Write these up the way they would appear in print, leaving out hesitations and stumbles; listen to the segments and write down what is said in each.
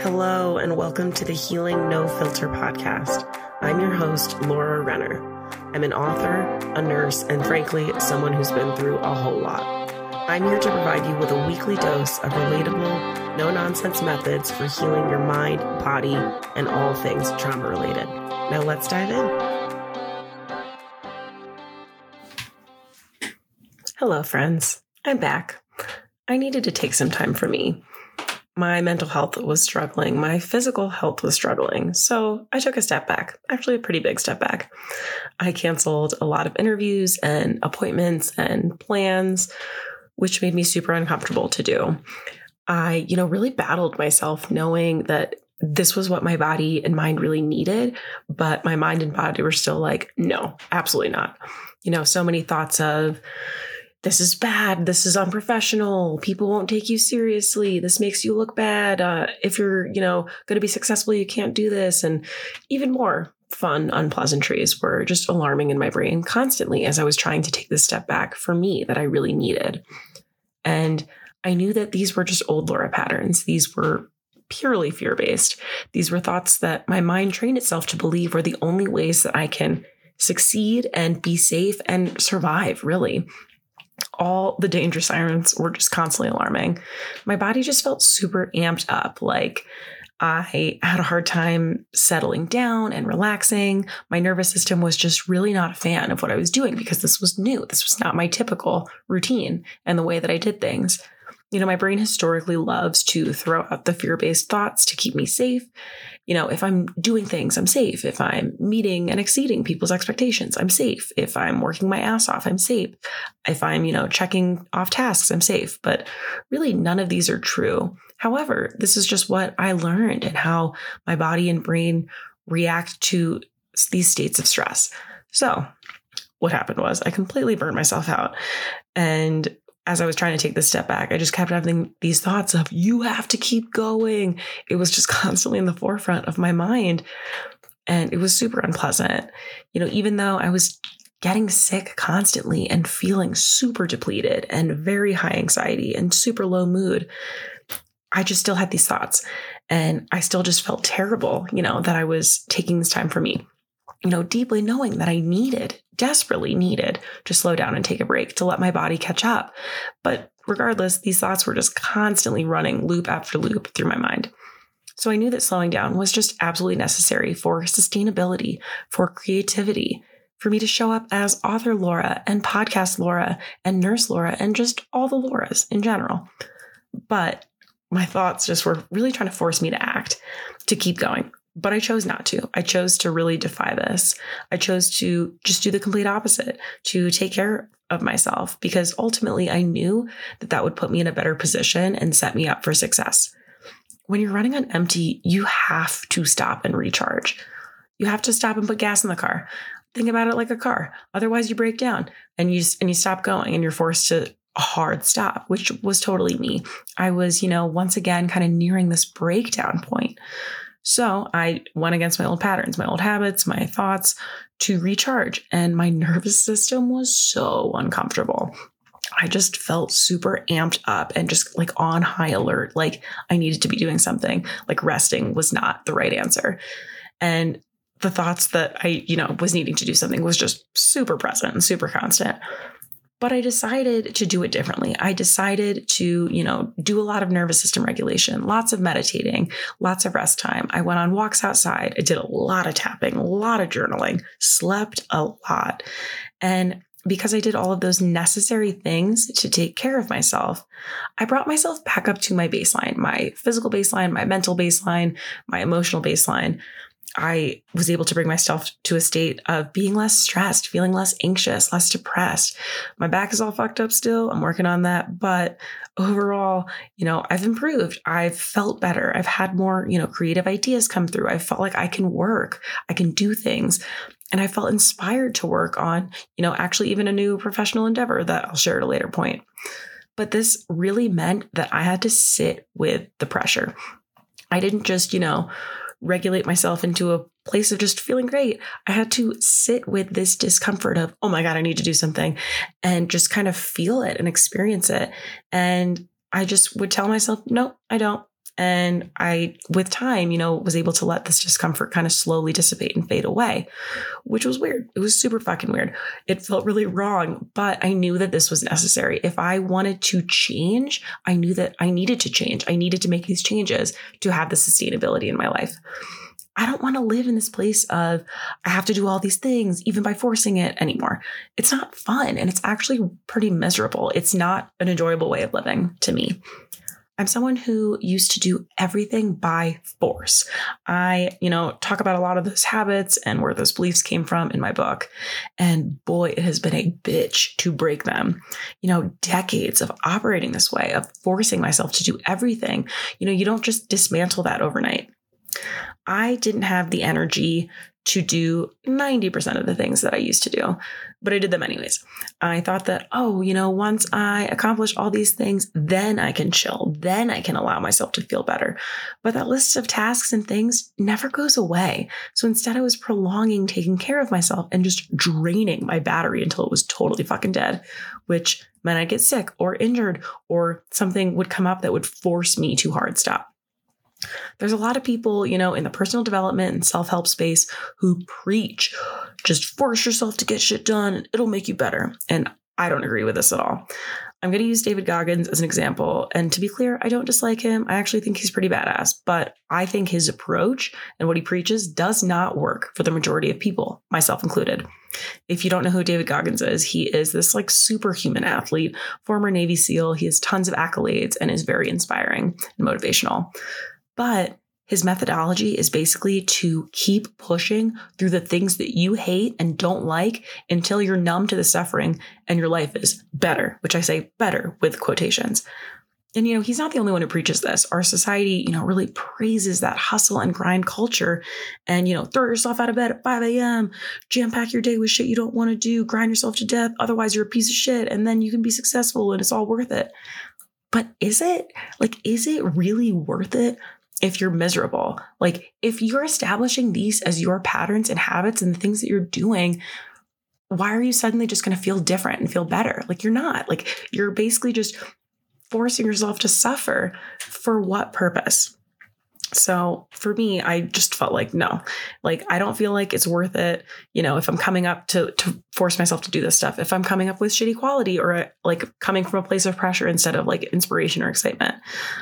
Hello, and welcome to the Healing No Filter podcast. I'm your host, Laura Renner. I'm an author, a nurse, and frankly, someone who's been through a whole lot. I'm here to provide you with a weekly dose of relatable, no-nonsense methods for healing your mind, body, and all things trauma-related. Now let's dive in. Hello, friends. I'm back. I needed to take some time for me. My mental health was struggling. My physical health was struggling. So I took a step back, actually a pretty big step back. I canceled a lot of interviews and appointments and plans, which made me super uncomfortable to do. I, really battled myself knowing that this was what my body and mind really needed, but my mind and body were still like, no, absolutely not. So many thoughts of, this is bad. This is unprofessional. People won't take you seriously. This makes you look bad. If you're, going to be successful, you can't do this. And even more fun unpleasantries were just alarming in my brain constantly as I was trying to take this step back for me that I really needed. And I knew that these were just old Laura patterns. These were purely fear-based. These were thoughts that my mind trained itself to believe were the only ways that I can succeed and be safe and survive, really. All the danger sirens were just constantly alarming. My body just felt super amped up. Like I had a hard time settling down and relaxing. My nervous system was just really not a fan of what I was doing because this was new. This was not my typical routine and the way that I did things. My brain historically loves to throw out the fear-based thoughts to keep me safe. If I'm doing things, I'm safe. If I'm meeting and exceeding people's expectations, I'm safe. If I'm working my ass off, I'm safe. If I'm, checking off tasks, I'm safe. But really, none of these are true. However, this is just what I learned and how my body and brain react to these states of stress. So what happened was I completely burned myself out. And as I was trying to take this step back, I just kept having these thoughts of, you have to keep going. It was just constantly in the forefront of my mind. And it was super unpleasant. Even though I was getting sick constantly and feeling super depleted and very high anxiety and super low mood, I just still had these thoughts. And I still just felt terrible, that I was taking this time for me. Deeply knowing that I desperately needed to slow down and take a break to let my body catch up. But regardless, these thoughts were just constantly running loop after loop through my mind. So I knew that slowing down was just absolutely necessary for sustainability, for creativity, for me to show up as author Laura and podcast Laura and nurse Laura and just all the Lauras in general. But my thoughts just were really trying to force me to act, to keep going. But I chose not to. I chose to really defy this. I chose to just do the complete opposite, to take care of myself, because ultimately I knew that that would put me in a better position and set me up for success. When you're running on empty, you have to stop and recharge. You have to stop and put gas in the car. Think about it like a car. Otherwise you break down and you stop going and you're forced to a hard stop, which was totally me. I was, once again, kind of nearing this breakdown point. So I went against my old patterns, my old habits, my thoughts to recharge. And my nervous system was so uncomfortable. I just felt super amped up and just like on high alert, like I needed to be doing something, like resting was not the right answer. And the thoughts that I, was needing to do something was just super present and super constant. But I decided to do it differently. I decided to, do a lot of nervous system regulation, lots of meditating, lots of rest time. I went on walks outside. I did a lot of tapping, a lot of journaling, slept a lot. And because I did all of those necessary things to take care of myself, I brought myself back up to my baseline, my physical baseline, my mental baseline, my emotional baseline. I was able to bring myself to a state of being less stressed, feeling less anxious, less depressed. My back is all fucked up still. I'm working on that. But overall, I've improved. I've felt better. I've had more, creative ideas come through. I felt like I can work. I can do things. And I felt inspired to work on, actually even a new professional endeavor that I'll share at a later point. But this really meant that I had to sit with the pressure. I didn't just, regulate myself into a place of just feeling great. I had to sit with this discomfort of, oh my God, I need to do something, and just kind of feel it and experience it. And I just would tell myself, no, I don't. And I, with time, was able to let this discomfort kind of slowly dissipate and fade away, which was weird. It was super fucking weird. It felt really wrong, but I knew that this was necessary. If I wanted to change, I knew that I needed to change. I needed to make these changes to have the sustainability in my life. I don't want to live in this place of I have to do all these things, even by forcing it anymore. It's not fun, and it's actually pretty miserable. It's not an enjoyable way of living to me. I'm someone who used to do everything by force. I, talk about a lot of those habits and where those beliefs came from in my book. And boy, it has been a bitch to break them. Decades of operating this way, of forcing myself to do everything. You don't just dismantle that overnight. I didn't have the energy to do 90% of the things that I used to do, but I did them anyways. I thought that, once I accomplish all these things, then I can chill. Then I can allow myself to feel better. But that list of tasks and things never goes away. So instead I was prolonging taking care of myself and just draining my battery until it was totally fucking dead, which meant I'd get sick or injured or something would come up that would force me to hard stop. There's a lot of people, in the personal development and self-help space who preach, just force yourself to get shit done. It'll make you better. And I don't agree with this at all. I'm going to use David Goggins as an example. And to be clear, I don't dislike him. I actually think he's pretty badass, but I think his approach and what he preaches does not work for the majority of people, myself included. If you don't know who David Goggins is, he is this superhuman athlete, former Navy SEAL. He has tons of accolades and is very inspiring and motivational. But his methodology is basically to keep pushing through the things that you hate and don't like until you're numb to the suffering and your life is better, which I say better with quotations. And, he's not the only one who preaches this. Our society, really praises that hustle and grind culture and, throw yourself out of bed at 5 a.m., jam pack your day with shit you don't want to do, grind yourself to death. Otherwise, you're a piece of shit. And then you can be successful and it's all worth it. But is it? Is it really worth it? If you're miserable, if you're establishing these as your patterns and habits and the things that you're doing, why are you suddenly just going to feel different and feel better? You're not. You're basically just forcing yourself to suffer. For what purpose? So for me, I just felt no, I don't feel like it's worth it. If I'm coming up to force myself to do this stuff, if I'm coming up with shitty quality or coming from a place of pressure instead of inspiration or excitement.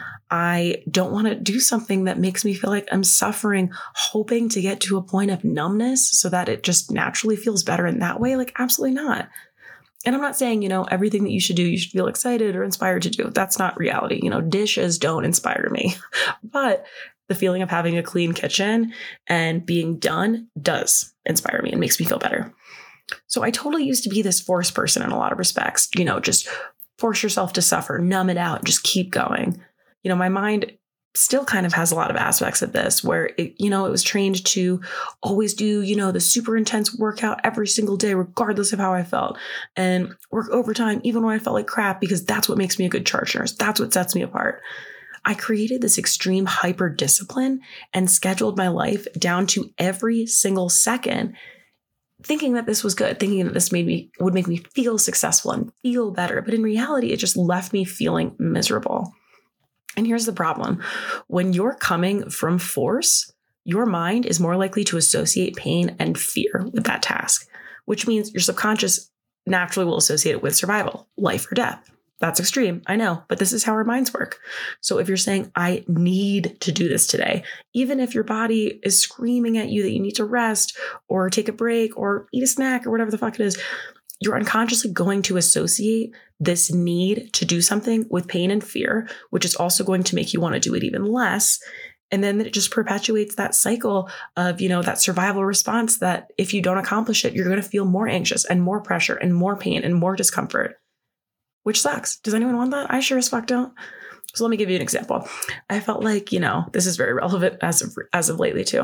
I don't want to do something that makes me feel like I'm suffering, hoping to get to a point of numbness so that it just naturally feels better in that way. Absolutely not. And I'm not saying, everything that you should do, you should feel excited or inspired to do. That's not reality. Dishes don't inspire me, but the feeling of having a clean kitchen and being done does inspire me and makes me feel better. So I totally used to be this force person in a lot of respects, just force yourself to suffer, numb it out, just keep going. My mind still kind of has a lot of aspects of this where it was trained to always do, the super intense workout every single day, regardless of how I felt, and work overtime, even when I felt like crap, because that's what makes me a good charge nurse. That's what sets me apart. I created this extreme hyper discipline and scheduled my life down to every single second, thinking that this was good, thinking that this would make me feel successful and feel better. But in reality, it just left me feeling miserable. And here's the problem. When you're coming from force, your mind is more likely to associate pain and fear with that task, which means your subconscious naturally will associate it with survival, life or death. That's extreme, I know, but this is how our minds work. So if you're saying, I need to do this today, even if your body is screaming at you that you need to rest or take a break or eat a snack or whatever the fuck it is, you're unconsciously going to associate this need to do something with pain and fear, which is also going to make you want to do it even less. And then it just perpetuates that cycle of, that survival response that if you don't accomplish it, you're going to feel more anxious and more pressure and more pain and more discomfort, which sucks. Does anyone want that? I sure as fuck don't. So let me give you an example. I felt like, this is very relevant as of lately too.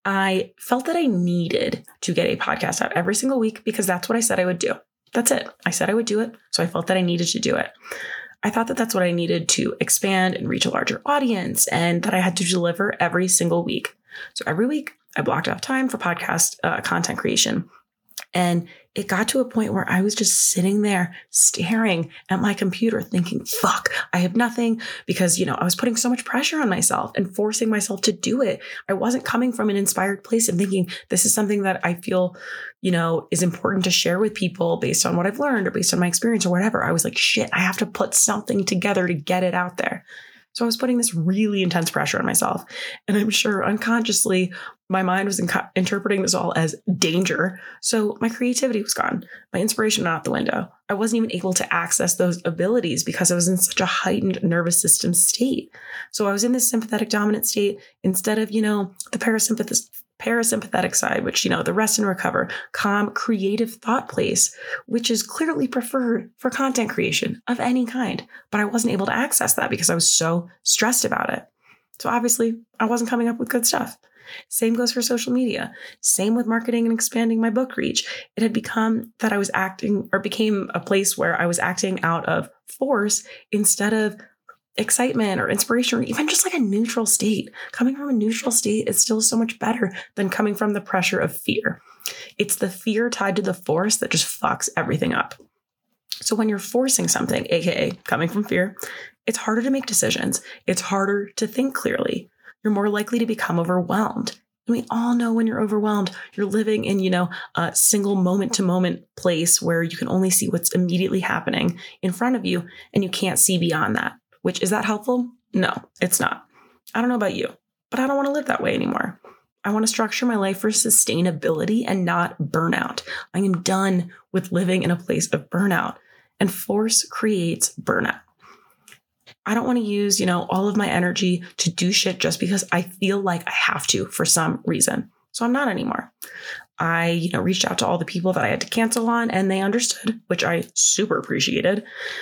I felt that I needed to get a podcast out every single week because that's what I said I would do. That's it. I said I would do it. So I felt that I needed to do it. I thought that that's what I needed to expand and reach a larger audience and that I had to deliver every single week. So every week I blocked off time for podcast content creation. And it got to a point where I was just sitting there staring at my computer thinking, fuck, I have nothing, because, I was putting so much pressure on myself and forcing myself to do it. I wasn't coming from an inspired place of thinking this is something that I feel, is important to share with people based on what I've learned or based on my experience or whatever. I was like, shit, I have to put something together to get it out there. So I was putting this really intense pressure on myself. And I'm sure unconsciously, my mind was interpreting this all as danger. So my creativity was gone. My inspiration went out the window. I wasn't even able to access those abilities because I was in such a heightened nervous system state. So I was in this sympathetic dominant state instead of, the parasympathetic side, which, the rest and recover, calm, creative thought place, which is clearly preferred for content creation of any kind. But I wasn't able to access that because I was so stressed about it. So obviously, I wasn't coming up with good stuff. Same goes for social media. Same with marketing and expanding my book reach. It had become that I was became a place where I was acting out of force instead of excitement or inspiration, or even just like a neutral state. Coming from a neutral state is still so much better than coming from the pressure of fear. It's the fear tied to the force that just fucks everything up. So when you're forcing something, aka coming from fear, it's harder to make decisions. It's harder to think clearly. You're more likely to become overwhelmed. And we all know when you're overwhelmed, you're living in, a single moment to moment place where you can only see what's immediately happening in front of you and you can't see beyond that. Which, is that helpful? No, it's not. I don't know about you, but I don't want to live that way anymore. I want to structure my life for sustainability and not burnout. I am done with living in a place of burnout, and force creates burnout. I don't want to use, all of my energy to do shit just because I feel like I have to for some reason. So I'm not anymore. I, reached out to all the people that I had to cancel on, and they understood, which I super appreciated.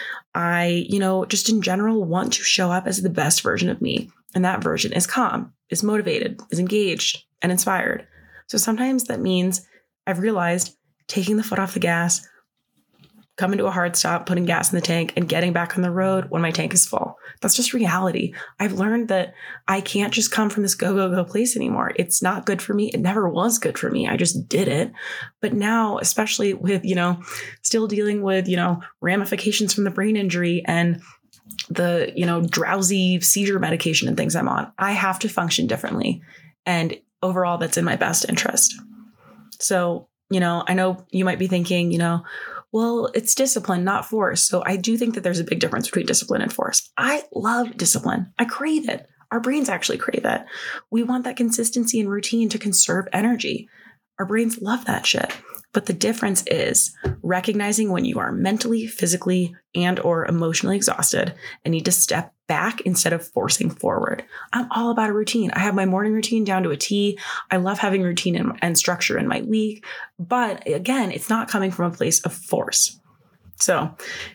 I, just in general want to show up as the best version of me. And that version is calm, is motivated, is engaged, and inspired. So sometimes that means I've realized taking the foot off the gas, coming to a hard stop, putting gas in the tank, and getting back on the road when my tank is full. That's just reality. I've learned that I can't just come from this go place anymore. It's not good for me. It never was good for me. I just did it. But now, especially with, still dealing with, ramifications from the brain injury and the, drowsy seizure medication and things I'm on, I have to function differently. And overall, that's in my best interest. So, I know you might be thinking, well, it's discipline, not force. So I do think that there's a big difference between discipline and force. I love discipline. I crave it. Our brains actually crave it. We want that consistency and routine to conserve energy. Our brains love that shit. But the difference is recognizing when you are mentally, physically, and or emotionally exhausted and need to step back instead of forcing forward. I'm all about a routine. I have my morning routine down to a T. I love having routine and structure in my week. But again, it's not coming from a place of force. So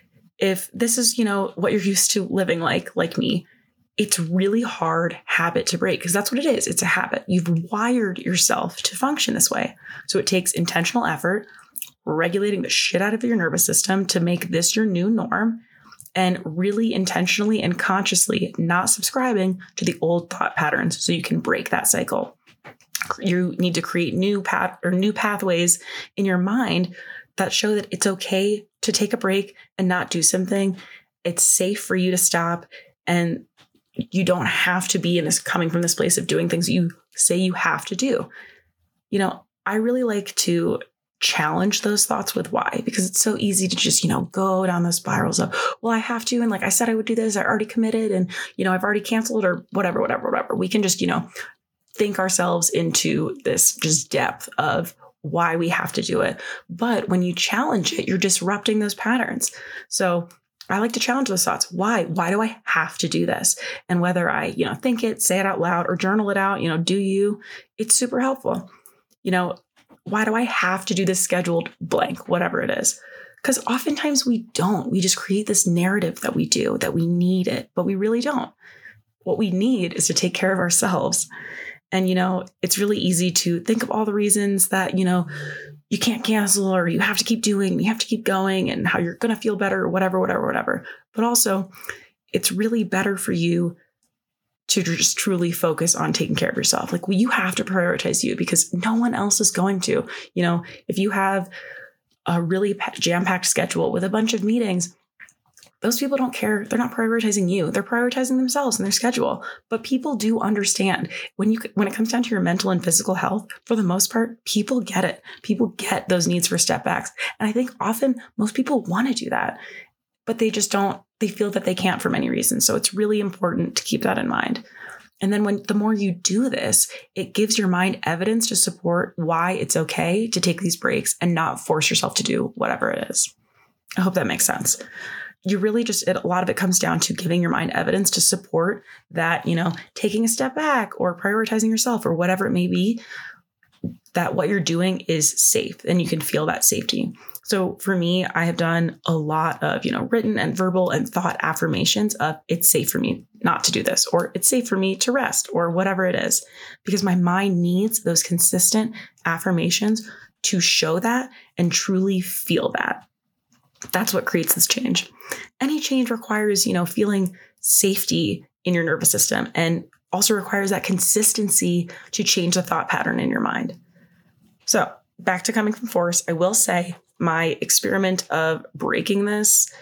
if this is, what you're used to living like me, it's really hard habit to break because that's what it is. It's a habit. You've wired yourself to function this way. So it takes intentional effort, regulating the shit out of your nervous system to make this your new norm, and really intentionally and consciously not subscribing to the old thought patterns so you can break that cycle. You need to create new pathways in your mind that show that it's okay to take a break and not do something. It's safe for you to stop, and you don't have to be coming from this place of doing things you say you have to do. I really like to challenge those thoughts with why, because it's so easy to just, go down those spirals of, well, I have to. And like I said, I would do this. I already committed and, I've already canceled or whatever. We can just, think ourselves into this just depth of why we have to do it. But when you challenge it, you're disrupting those patterns. So I like to challenge those thoughts. Why? Why do I have to do this? And whether I, think it, say it out loud, or journal it out, it's super helpful. Why do I have to do this scheduled blank, whatever it is? Because oftentimes we don't. We just create this narrative that we do, that we need it, but we really don't. What we need is to take care of ourselves. And, it's really easy to think of all the reasons that, you can't cancel, or you have to keep doing, you have to keep going, and how you're going to feel better, or whatever. But also, it's really better for you to just truly focus on taking care of yourself. Like, you have to prioritize you because no one else is going to. If you have a really jam-packed schedule with a bunch of meetings, those people don't care. They're not prioritizing you. They're prioritizing themselves and their schedule. But people do understand when it comes down to your mental and physical health, for the most part, people get it. People get those needs for step backs. And I think often most people want to do that, but they just don't. They feel that they can't for many reasons. So it's really important to keep that in mind. And then the more you do this, it gives your mind evidence to support why it's okay to take these breaks and not force yourself to do whatever it is. I hope that makes sense. You really a lot of it comes down to giving your mind evidence to support that, taking a step back or prioritizing yourself or whatever it may be, that what you're doing is safe and you can feel that safety. So for me, I have done a lot of, written and verbal and thought affirmations of it's safe for me not to do this, or it's safe for me to rest, or whatever it is, because my mind needs those consistent affirmations to show that and truly feel that. That's what creates this change. Any change requires, feeling safety in your nervous system and also requires that consistency to change the thought pattern in your mind. So back to coming from force, I will say my experiment of breaking this,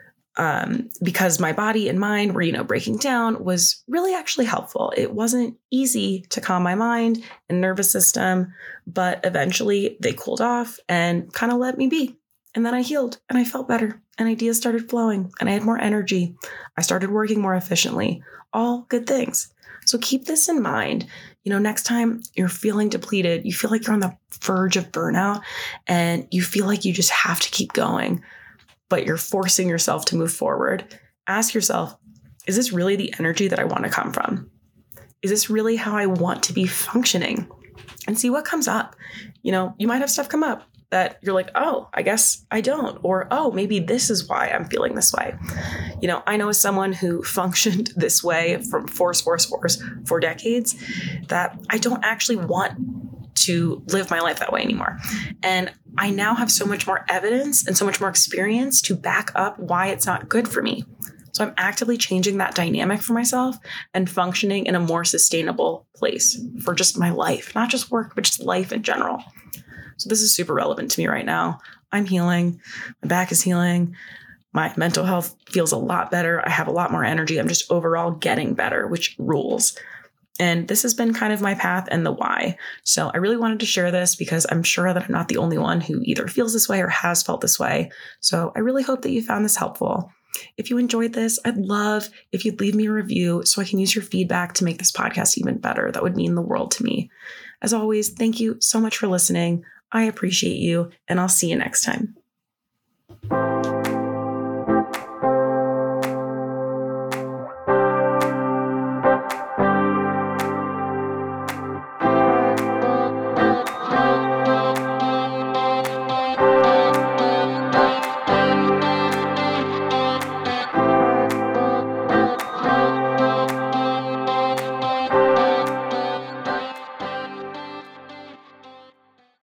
because my body and mind were, breaking down, was really actually helpful. It wasn't easy to calm my mind and nervous system, but eventually they cooled off and kind of let me be. And then I healed and I felt better and ideas started flowing and I had more energy. I started working more efficiently. All good things. So keep this in mind. Next time you're feeling depleted, you feel like you're on the verge of burnout and you feel like you just have to keep going, but you're forcing yourself to move forward. Ask yourself, is this really the energy that I want to come from? Is this really how I want to be functioning? And see what comes up. You might have stuff come up that you're like, oh, I guess I don't. Or, oh, maybe this is why I'm feeling this way. I know as someone who functioned this way from force for decades, that I don't actually want to live my life that way anymore. And I now have so much more evidence and so much more experience to back up why it's not good for me. So I'm actively changing that dynamic for myself and functioning in a more sustainable place for just my life, not just work, but just life in general. So this is super relevant to me right now. I'm healing. My back is healing. My mental health feels a lot better. I have a lot more energy. I'm just overall getting better, which rules. And this has been kind of my path and the why. So I really wanted to share this because I'm sure that I'm not the only one who either feels this way or has felt this way. So I really hope that you found this helpful. If you enjoyed this, I'd love if you'd leave me a review so I can use your feedback to make this podcast even better. That would mean the world to me. As always, thank you so much for listening. I appreciate you, and I'll see you next time.